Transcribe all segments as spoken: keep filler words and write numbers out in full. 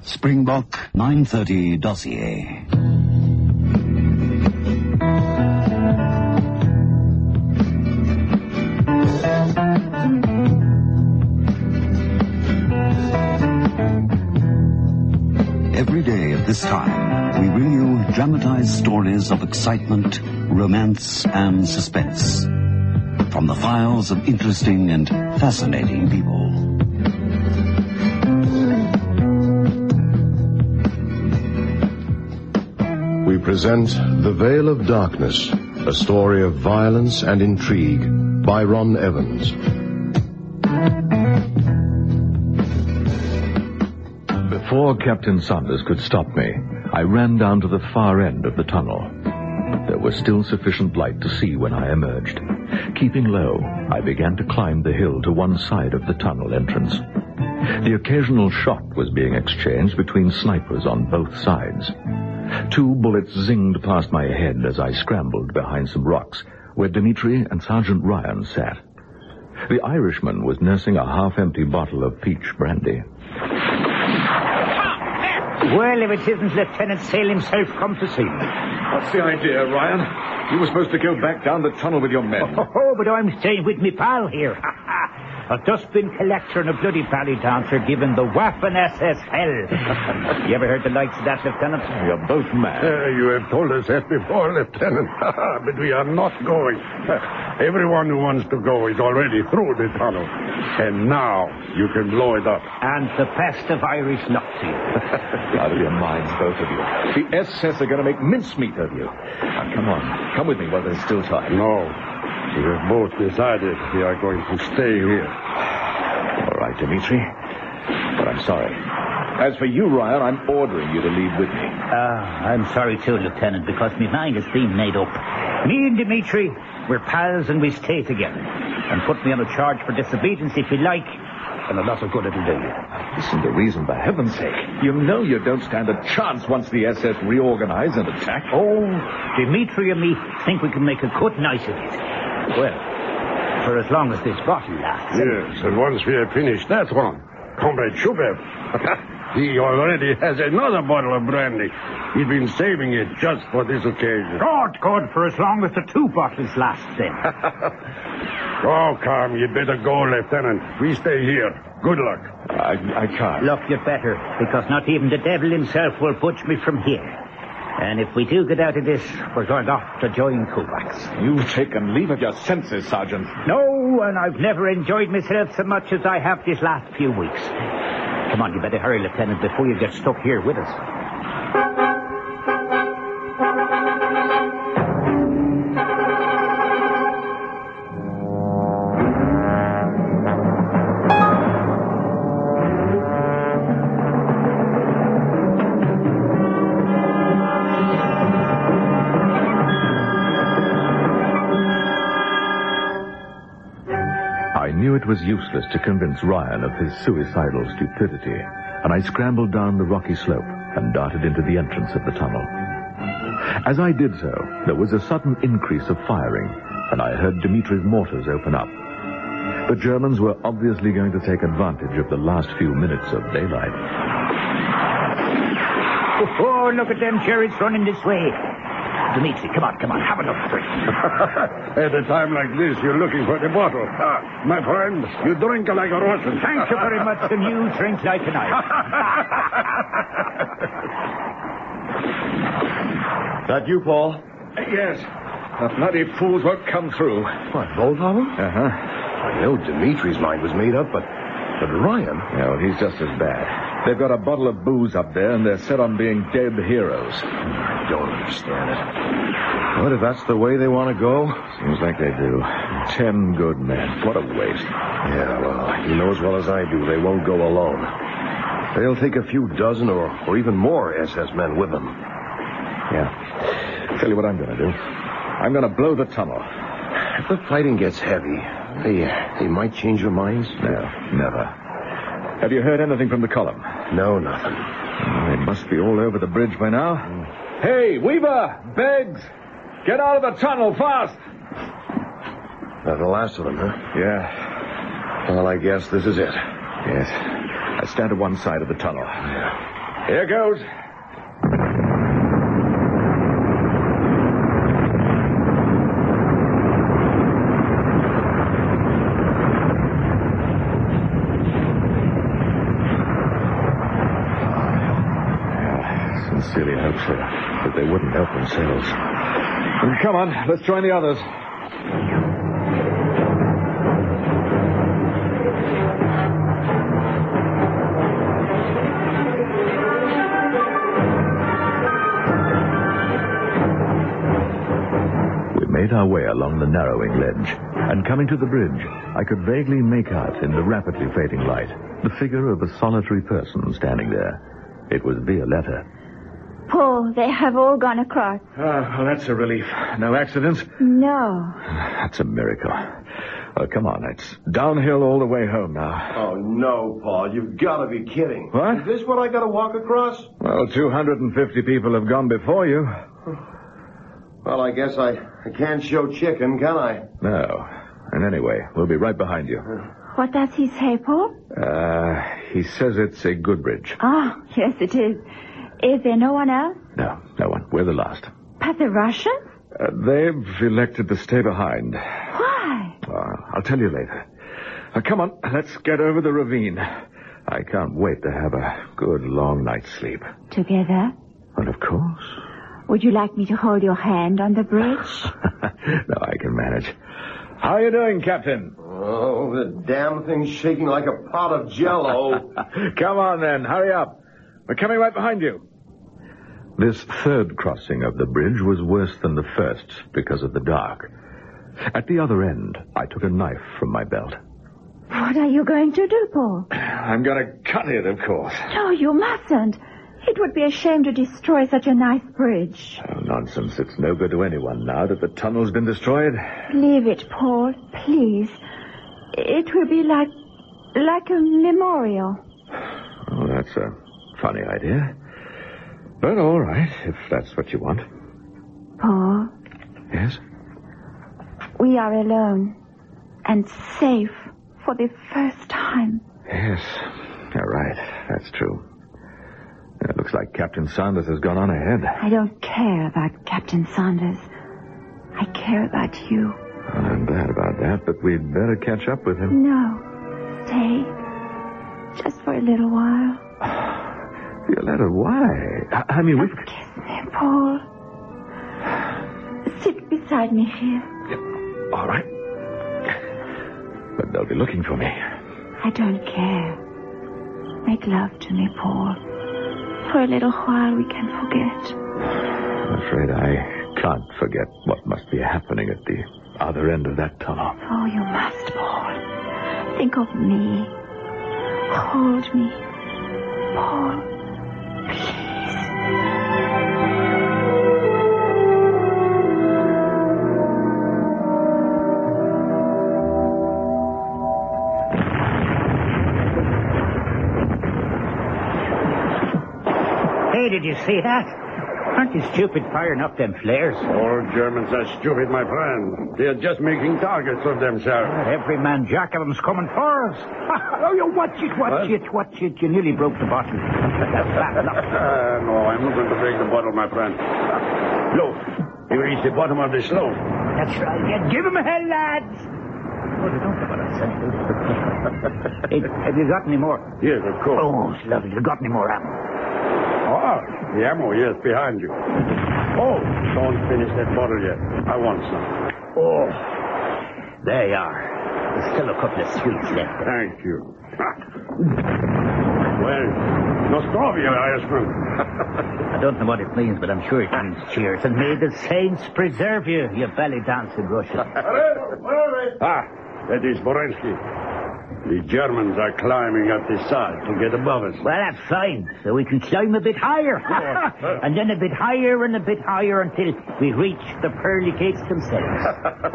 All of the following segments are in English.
Springbok nine thirty Dossier. Every day at this time, we bring you dramatized stories of excitement, romance, and suspense from the files of interesting and fascinating people. We present The Veil of Darkness, a story of violence and intrigue by Ron Evans. Before Captain Saunders could stop me, I ran down to the far end of the tunnel. There was still sufficient light to see when I emerged. Keeping low, I began to climb the hill to one side of the tunnel entrance. The occasional shot was being exchanged between snipers on both sides. Two bullets zinged past my head as I scrambled behind some rocks, where Dimitri and Sergeant Ryan sat. The Irishman was nursing a half-empty bottle of peach brandy. Well, if it isn't Lieutenant Sale himself come to see me. What's the idea, Ryan? You were supposed to go back down the tunnel with your men. Oh, oh but I'm staying with me pal here. A dustbin collector and a bloody belly dancer giving the Waffen S S hell. You ever heard the likes of that, Lieutenant? You're both mad. Uh, you have told us that before, Lieutenant. But we are not going. Everyone who wants to go is already through the tunnel. And now you can blow it up. And the best of Irish luck to you. Out of your minds, both of you. The S S are going to make mincemeat of you. Now, come on. Come with me while there's still time. No. We have both decided we are going to stay here. All right, Dimitri. But I'm sorry. As for you, Ryan, I'm ordering you to leave with me. Ah, uh, I'm sorry too, Lieutenant, because my mind has been made up. Me and Dimitri, we're pals and we stay together. And put me on a charge for disobedience if you like, and a lot of good it'll do you. Listen to reason, for heaven's sake. You know you don't stand a chance once the S S reorganize and attack. Oh, Dimitri and me think we can make a good night of it. Well, for as long as this bottle lasts. Yes, and once we have finished that one, Comrade Shubev, he already has another bottle of brandy. He's been saving it just for this occasion. God, God, for as long as the two bottles last, then. Oh, come, you'd better go, Lieutenant. We stay here. Good luck. I, I can't. Look, you'd better, because not even the devil himself will budge me from here. And if we do get out of this, we're going off to join Kovacs. You've taken leave of your senses, Sergeant. No, and I've never enjoyed myself so much as I have this last few weeks. Come on, you better hurry, Lieutenant, before you get stuck here with us. It was useless to convince Ryan of his suicidal stupidity, and I scrambled down the rocky slope and darted into the entrance of the tunnel. As I did so, there was a sudden increase of firing, and I heard Dimitri's mortars open up. The Germans were obviously going to take advantage of the last few minutes of daylight. Oh, look at them chariots running this way. Dimitri, come on, come on, have enough drink. At a time like this, you're looking for the bottle. Ah, my friend, you drink like a Russian. Thank you very much, and you drink like an Irish. That you, Paul? Yes. The bloody fools won't come through. What, both of them? Uh-huh. I know Dimitri's mind was made up, but... But Ryan? Yeah, well, he's just as bad. They've got a bottle of booze up there, and they're set on being dead heroes. I don't understand it. But if that's the way they want to go... Seems like they do. Ten good men. What a waste. Yeah, well, you know as well as I do, they won't go alone. They'll take a few dozen or, or even more S S men with them. Yeah. Tell you what I'm going to do. I'm going to blow the tunnel. If the fighting gets heavy, they, they might change their minds. No, never. Have you heard anything from the column? No, nothing. Oh, they must be all over the bridge by now. Mm. Hey, Weaver! Beggs! Get out of the tunnel, fast! That's the last of them, huh? Yeah. Well, I guess this is it. Yes. I stand at one side of the tunnel. Yeah. Here goes. Sincerely hope so, that they wouldn't help themselves. Come on, let's join the others. We made our way along the narrowing ledge, and coming to the bridge, I could vaguely make out in the rapidly fading light the figure of a solitary person standing there. It was Violetta. Paul, they have all gone across. Ah, well, that's a relief. No accidents? No. That's a miracle. Well, come on. It's downhill all the way home now. Oh, no, Paul. You've got to be kidding. What? Is this what I got to walk across? Well, two hundred fifty people have gone before you. Well, I guess I, I can't show chicken, can I? No. And anyway, we'll be right behind you. What does he say, Paul? Uh, he says it's a good bridge. Ah, yes, it is. Is there no one else? No, no one. We're the last. But the Russians? Uh, they've elected to stay behind. Why? Uh, I'll tell you later. Uh, come on, let's get over the ravine. I can't wait to have a good long night's sleep. Together? Well, of course. Would you like me to hold your hand on the bridge? No, I can manage. How are you doing, Captain? Oh, the damn thing's shaking like a pot of Jell-O. Come on, then. Hurry up. We're coming right behind you. This third crossing of the bridge was worse than the first because of the dark. At the other end, I took a knife from my belt. What are you going to do, Paul? I'm going to cut it, of course. No, you mustn't. It would be a shame to destroy such a nice bridge. Oh, nonsense. It's no good to anyone now that the tunnel's been destroyed. Leave it, Paul, please. It will be like... like a memorial. Oh, that's a funny idea. But all right, if that's what you want. Paul? Yes? We are alone. And safe for the first time. Yes. All right. That's true. It looks like Captain Saunders has gone on ahead. I don't care about Captain Saunders. I care about you. Well, I'm glad about that, but we'd better catch up with him. No. Stay. Just for a little while. Violetta, why? I, I mean, we... Just kiss me, Paul. Sit beside me here. Yeah, all right. But they'll be looking for me. I don't care. Make love to me, Paul. For a little while we can forget. I'm afraid I can't forget what must be happening at the other end of that tunnel. Oh, you must, Paul. Think of me. Hold me. Paul, please. Hey, did you see that? Aren't you stupid firing up them flares? All Germans are stupid, my friend. They're just making targets of themselves. Every man jack of them's coming for us. Oh, you watch it, watch What? it, watch it. You nearly broke the bottle. Uh, no, I'm not going to break the bottle, my friend. Look, you reach the bottom of the slope. That's right. Yeah, give him a hell, lads. Oh, they don't know what I'm saying. Hey, have you got any more? Yes, of course. Oh, it's lovely. You got any more ammo? Oh, the ammo, yes, behind you. Oh, don't finish that bottle yet. I want some. Oh, there you are. There's still a couple of sweets left. Thank you. Well, Nostrovia, Irishman. I don't know what it means, but I'm sure it means cheers. And may the saints preserve you, you belly dancing Russian. Ah, that is Borensky. The Germans are climbing up the side to get above us. Well, that's fine. So we can climb a bit higher. And then a bit higher and a bit higher until we reach the pearly gates themselves.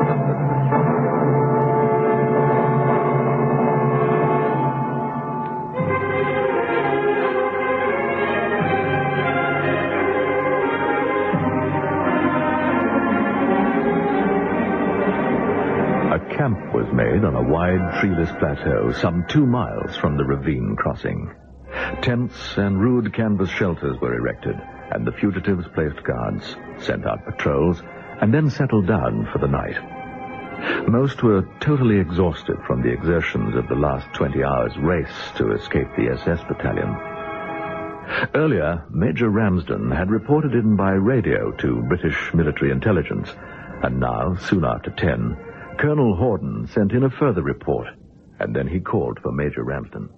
Camp was made on a wide, treeless plateau some two miles from the ravine crossing. Tents and rude canvas shelters were erected, and the fugitives placed guards, sent out patrols, and then settled down for the night. Most were totally exhausted from the exertions of the last twenty hours' race to escape the S S battalion. Earlier, Major Ramsden had reported in by radio to British military intelligence, and now, soon after ten, Colonel Horden sent in a further report, and then he called for Major Ramsden.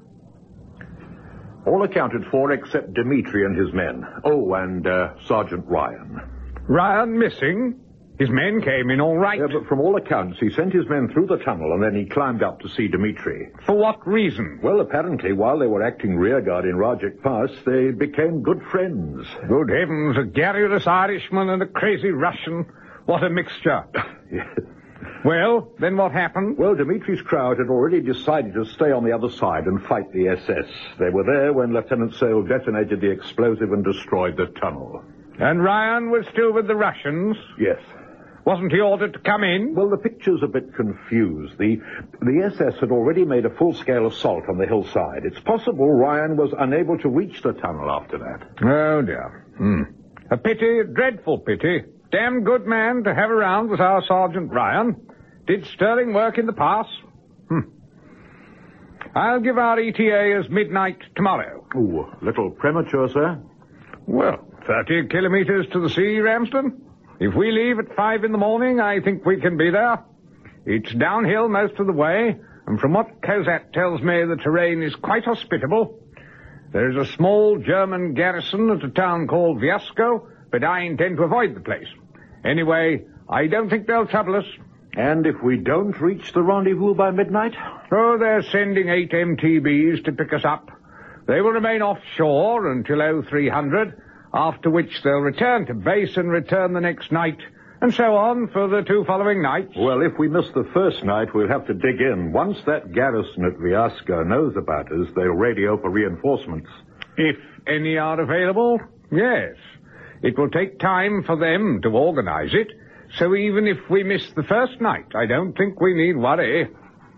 All accounted for except Dimitri and his men. Oh, and uh, Sergeant Ryan. Ryan missing? His men came in all right. Yeah, but from all accounts, he sent his men through the tunnel and then he climbed up to see Dimitri. For what reason? Well, apparently, while they were acting rearguard in Rajik Pass, they became good friends. Good heavens, a garrulous Irishman and a crazy Russian. What a mixture. Yes. Well, then what happened? Well, Dimitri's crowd had already decided to stay on the other side and fight the S S. They were there when Lieutenant Sale detonated the explosive and destroyed the tunnel. And Ryan was still with the Russians? Yes. Wasn't he ordered to come in? Well, the picture's a bit confused. The, the S S had already made a full-scale assault on the hillside. It's possible Ryan was unable to reach the tunnel after that. Oh, dear. Hmm. A pity, a dreadful pity. Damn good man to have around was our Sergeant Ryan. Did sterling work in the pass. Hmm. I'll give our E T A as midnight tomorrow. Ooh, a little premature, sir. Well, thirty kilometers to the sea, Ramsden. If we leave at five in the morning, I think we can be there. It's downhill most of the way, and from what Kozak tells me, the terrain is quite hospitable. There is a small German garrison at a town called Vyazko, but I intend to avoid the place. Anyway, I don't think they'll trouble us. And if we don't reach the rendezvous by midnight? Oh, they're sending eight M T Bs to pick us up. They will remain offshore until oh three hundred, after which they'll return to base and return the next night, and so on for the two following nights. Well, if we miss the first night, we'll have to dig in. Once that garrison at Vyazko knows about us, they'll radio for reinforcements. If any are available, yes. It will take time for them to organize it, so even if we miss the first night, I don't think we need worry.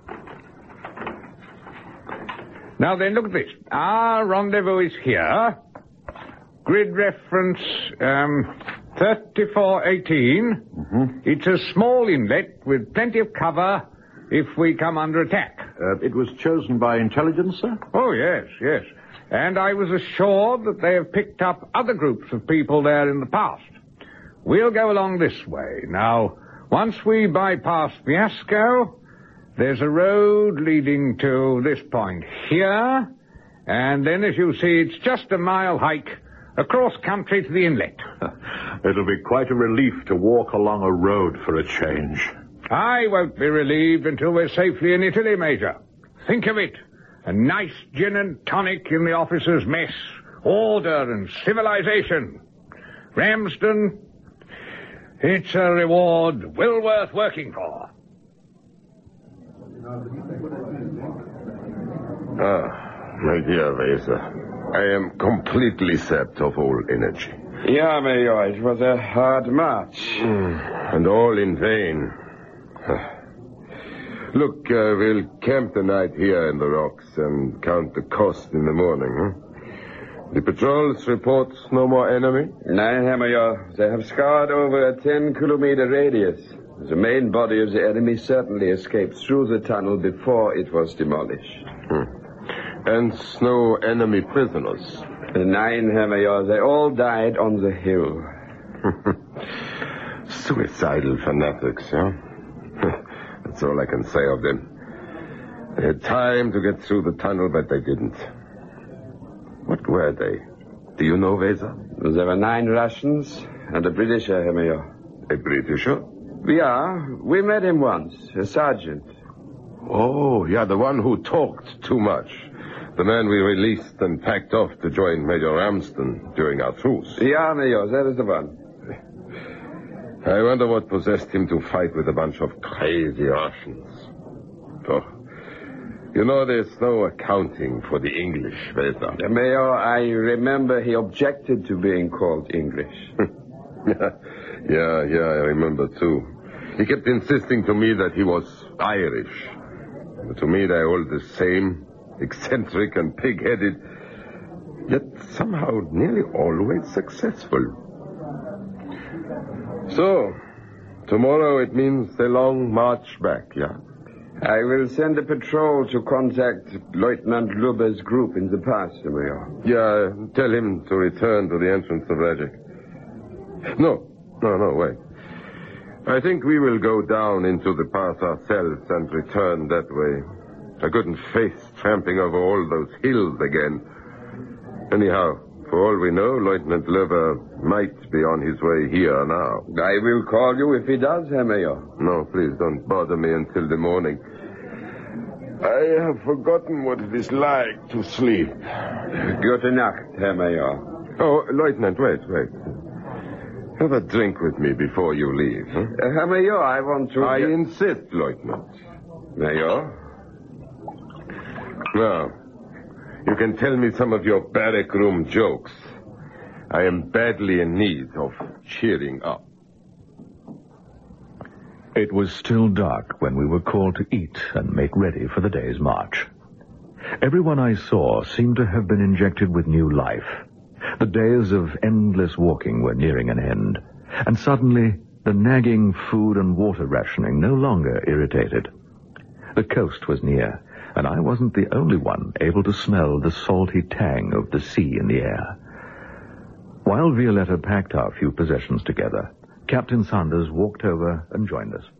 Now then, look at this. Our rendezvous is here. Grid reference, um, thirty-four eighteen. Mm-hmm. It's a small inlet with plenty of cover if we come under attack. Uh, it was chosen by intelligence, sir? Oh, yes, yes. And I was assured that they have picked up other groups of people there in the past. We'll go along this way. Now, once we bypass Vyazko, there's a road leading to this point here, and then, as you see, it's just a mile hike across country to the inlet. It'll be quite a relief to walk along a road for a change. I won't be relieved until we're safely in Italy, Major. Think of it. A nice gin and tonic in the officers' mess. Order and civilization. Ramsden, it's a reward well worth working for. Ah, my dear Weser, I am completely sapped of all energy. Yeah, Major, it was a hard march. Mm, and all in vain. Look, uh, we'll camp the night here in the rocks and count the cost in the morning, huh? The patrols report no more enemy? Nein, Herr Major. They have scoured over a ten-kilometer radius. The main body of the enemy certainly escaped through the tunnel before it was demolished. Hmm. And no enemy prisoners? Nein, Herr Major. They all died on the hill. Suicidal fanatics, huh? That's all I can say of them. They had time to get through the tunnel, but they didn't. What were they? Do you know, Weser? There were nine Russians and a Britisher, Herr Major. A Britisher? Yeah, we met him once, a sergeant. Oh, yeah, the one who talked too much. The man we released and packed off to join Major Ramsden during our truce. Yeah, Major, that is the one. I wonder what possessed him to fight with a bunch of crazy Russians. Oh, you know, there's no accounting for the English, Weser. The Mayor, I remember he objected to being called English. yeah, yeah, yeah, I remember, too. He kept insisting to me that he was Irish. To me, they're all the same, eccentric and pig-headed. yet somehow nearly always successful. So, tomorrow it means the long march back, yeah? I will send a patrol to contact Lieutenant Lubber's group in the pass, Mayor. Yeah, tell him to return to the entrance of Rajik. No, no, no, wait. I think we will go down into the pass ourselves and return that way. I couldn't face tramping over all those hills again. Anyhow, for all we know, Lieutenant Lubber might be on his way here now. I will call you if he does, Herr Mayor. No, please don't bother me until the morning. I have forgotten what it is like to sleep. Gute Nacht, Herr Mayor. Oh, Lieutenant, wait, wait. Have a drink with me before you leave. Huh? Uh, Herr Mayor, I want to... I insist, Lieutenant. Mayor? Now, you can tell me some of your barrack room jokes. I am badly in need of cheering up. It was still dark when we were called to eat and make ready for the day's march. Everyone I saw seemed to have been injected with new life. The days of endless walking were nearing an end, and suddenly the nagging food and water rationing no longer irritated. The coast was near, and I wasn't the only one able to smell the salty tang of the sea in the air. While Violetta packed our few possessions together, Captain Sanders walked over and joined us.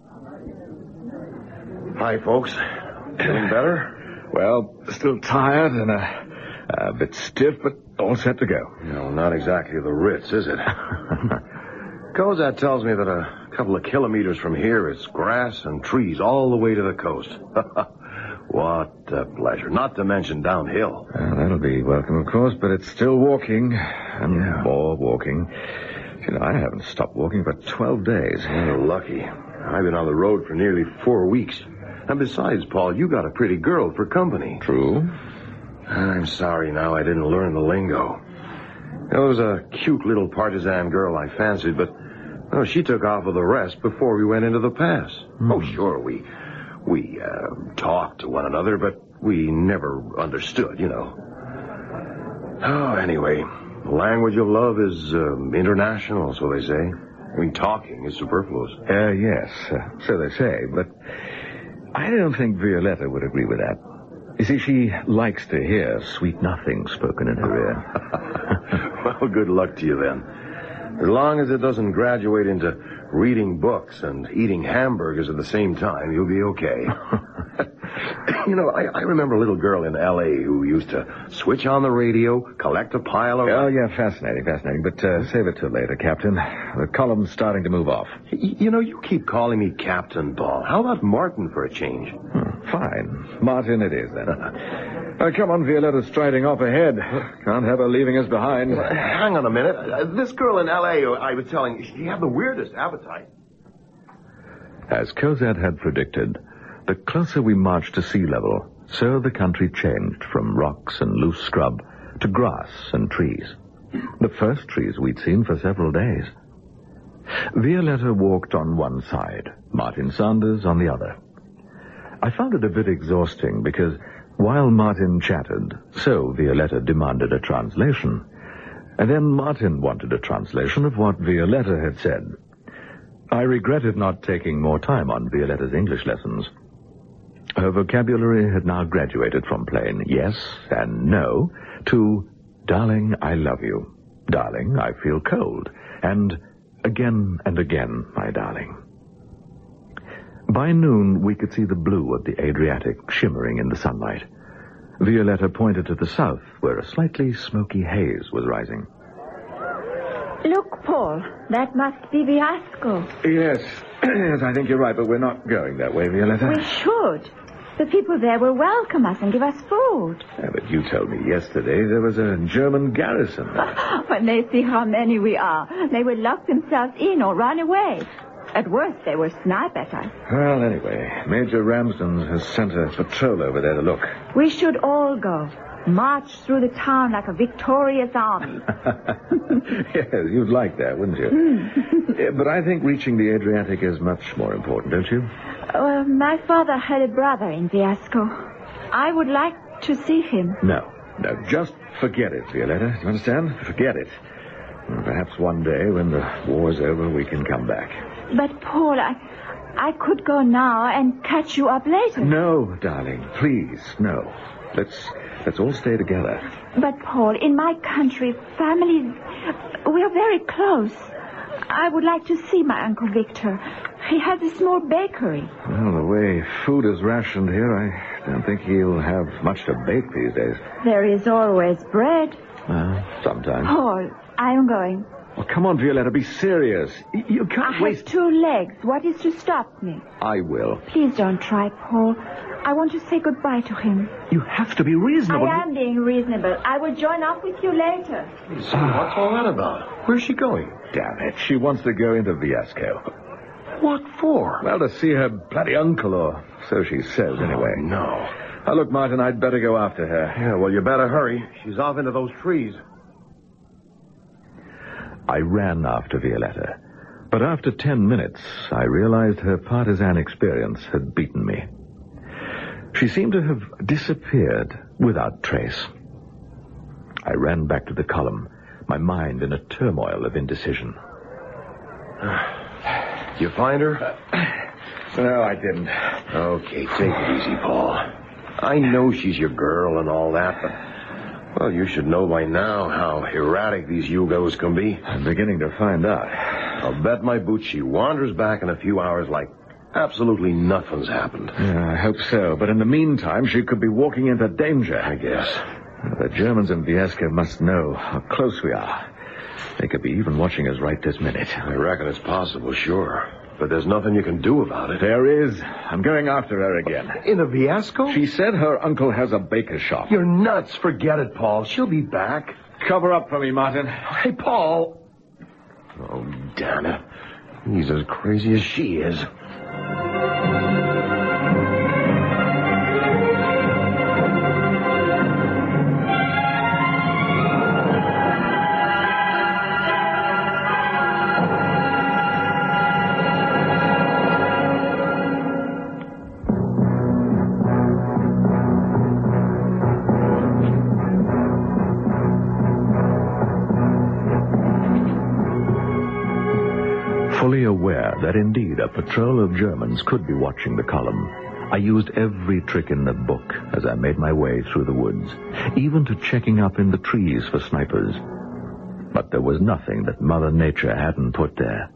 Hi, folks. Feeling better? Well, still tired and a, a bit stiff, but all set to go. No, not exactly the Ritz, is it? Kozat tells me that a couple of kilometers from here it's grass and trees all the way to the coast. What a pleasure. Not to mention downhill. Well, that'll be welcome, of course, but it's still walking and Yeah. more walking. You know, I haven't stopped walking for twelve days. You're lucky. I've been on the road for nearly four weeks. And besides, Paul, you got a pretty girl for company. True. I'm sorry now I didn't learn the lingo. There was a cute little partisan girl I fancied, but well, she took off with the rest before we went into the pass. Hmm. Oh, sure, we we uh, talked to one another, but we never understood, you know. Oh, anyway, the language of love is um, international, so they say. I mean, talking is superfluous. Uh, yes, uh, so they say, but I don't think Violetta would agree with that. You see, she likes to hear sweet nothings spoken in her ear. Well, good luck to you then. As long as it doesn't graduate into reading books and eating hamburgers at the same time, you'll be okay. You know, I, I remember a little girl in L A who used to switch on the radio, collect a pile of... Oh, yeah, fascinating, fascinating. But uh, save it till later, Captain. The column's starting to move off. Y- you know, you keep calling me Captain Paul. How about Martin for a change? Hmm, fine. Martin it is, then. uh, come on, Violetta's striding off ahead. Can't have her leaving us behind. Uh, hang on a minute. Uh, this girl in L A who I was telling, she had the weirdest appetite. As Kozat had predicted, the closer we marched to sea level, so the country changed from rocks and loose scrub to grass and trees. The first trees we'd seen for several days. Violetta walked on one side, Martin Sanders on the other. I found it a bit exhausting because while Martin chatted, so Violetta demanded a translation. And then Martin wanted a translation of what Violetta had said. I regretted not taking more time on Violetta's English lessons. Her vocabulary had now graduated from plain yes and no to darling, I love you, darling, I feel cold, and again and again, my darling. By noon, we could see the blue of the Adriatic shimmering in the sunlight. Violetta pointed to the south, where a slightly smoky haze was rising. Look, Paul, that must be Viasco. Yes, yes, I think you're right, but we're not going that way, Violetta. We should. The people there will welcome us and give us food. Yeah, but you told me yesterday there was a German garrison. When they see how many we are, they will lock themselves in or run away. At worst, they will snipe at us. Well, anyway, Major Ramsden has sent a patrol over there to look. We should all go. March through the town like a victorious army. Yes, you'd like that, wouldn't you? Mm. Yeah, but I think reaching the Adriatic is much more important, don't you? Uh, my father had a brother in Viasco. I would like to see him. No. Now, just forget it, Violetta. You understand? Forget it. And perhaps one day, when the war's over, we can come back. But, Paul, I, I could go now and catch you up later. No, darling. Please, no. Let's, let's all stay together. But, Paul, in my country, families, we're very close. I would like to see my Uncle Victor. He has a small bakery. Well, the way food is rationed here, I don't think he'll have much to bake these days. There is always bread. Well, sometimes. Paul, I am going. Oh, come on, Violetta, be serious. Y- You can't I waste... have two legs. What is to stop me? I will. Please don't try, Paul. I want to say goodbye to him. You have to be reasonable. I am being reasonable. I will join up with you later. What's all that about? Where's she going? Damn it. She wants to go into Viesco. What for? Well, to see her bloody uncle, or so she says, anyway. Oh, no. Now, look, Martin, I'd better go after her. Yeah, well, you better hurry. She's off into those trees. I ran after Violetta. But after ten minutes, I realized her partisan experience had beaten me. She seemed to have disappeared without trace. I ran back to the column, my mind in a turmoil of indecision. You find her? No, I didn't. Okay, take it easy, Paul. I know she's your girl and all that, but, well, you should know by now how erratic these Yugos can be. I'm beginning to find out. I'll bet my boots she wanders back in a few hours like absolutely nothing's happened. Yeah, I hope so. But in the meantime, she could be walking into danger. I guess. The Germans in Viesco must know how close we are. They could be even watching us right this minute. I reckon it's possible, sure. But there's nothing you can do about it. There is. I'm going after her again. In a Viesco? She said her uncle has a baker shop. You're nuts. Forget it, Paul. She'll be back. Cover up for me, Martin. Hey, Paul. Oh, damn it. He's as crazy as she is. Fully aware that indeed a patrol of Germans could be watching the column, I used every trick in the book as I made my way through the woods, even to checking up in the trees for snipers. But there was nothing that Mother Nature hadn't put there.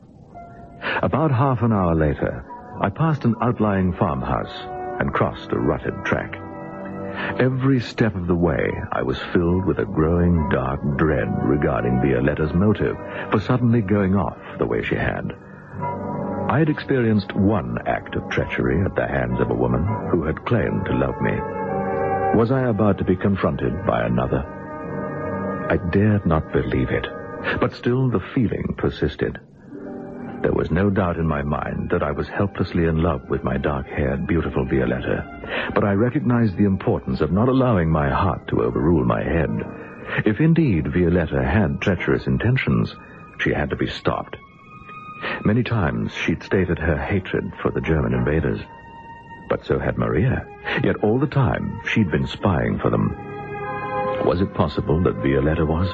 About half an hour later, I passed an outlying farmhouse and crossed a rutted track. Every step of the way, I was filled with a growing dark dread regarding Violetta's motive for suddenly going off the way she had. I had experienced one act of treachery at the hands of a woman who had claimed to love me. Was I about to be confronted by another? I dared not believe it, but still the feeling persisted. There was no doubt in my mind that I was helplessly in love with my dark-haired, beautiful Violetta, but I recognized the importance of not allowing my heart to overrule my head. If indeed Violetta had treacherous intentions, she had to be stopped. Many times she'd stated her hatred for the German invaders, but so had Maria. Yet all the time she'd been spying for them. Was it possible that Violetta was?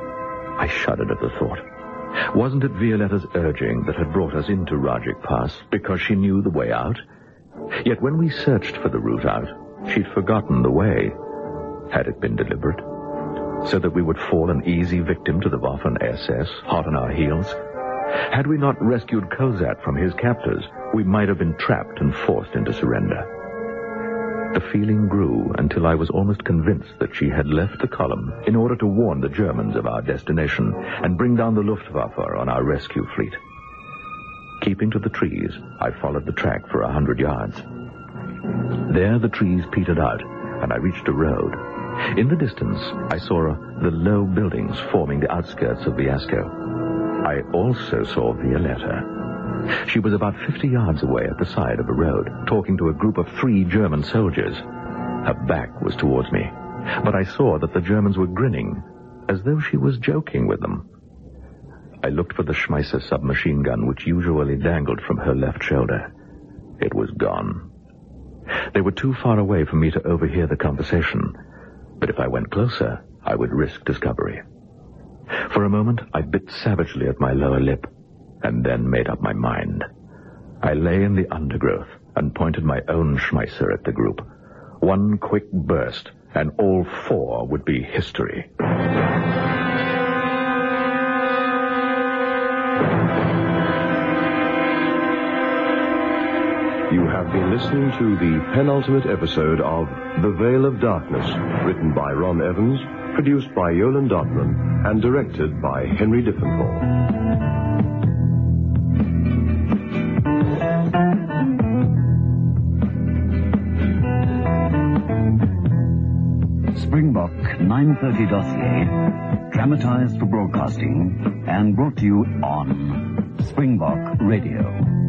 I shuddered at the thought. Wasn't it Violetta's urging that had brought us into Rajik Pass because she knew the way out? Yet when we searched for the route out, she'd forgotten the way. Had it been deliberate? So that we would fall an easy victim to the Waffen S S, hot on our heels? Had we not rescued Kozat from his captors, we might have been trapped and forced into surrender. The feeling grew until I was almost convinced that she had left the column in order to warn the Germans of our destination and bring down the Luftwaffe on our rescue fleet. Keeping to the trees, I followed the track for a hundred yards. There the trees petered out, and I reached a road. In the distance, I saw the low buildings forming the outskirts of Viesco. I also saw Violetta. She was about fifty yards away at the side of a road, talking to a group of three German soldiers. Her back was towards me, but I saw that the Germans were grinning, as though she was joking with them. I looked for the Schmeisser submachine gun, which usually dangled from her left shoulder. It was gone. They were too far away for me to overhear the conversation, But if I went closer, I would risk discovery. For a moment, I bit savagely at my lower lip, and then made up my mind. I lay in the undergrowth and pointed my own Schmeisser at the group. One quick burst, and all four would be history. You have been listening to the penultimate episode of The Veil of Darkness, written by Ron Evans, produced by Yolan Dotman, and directed by Henry Diffenthal. Springbok nine thirty dossier, dramatized for broadcasting and brought to you on Springbok Radio.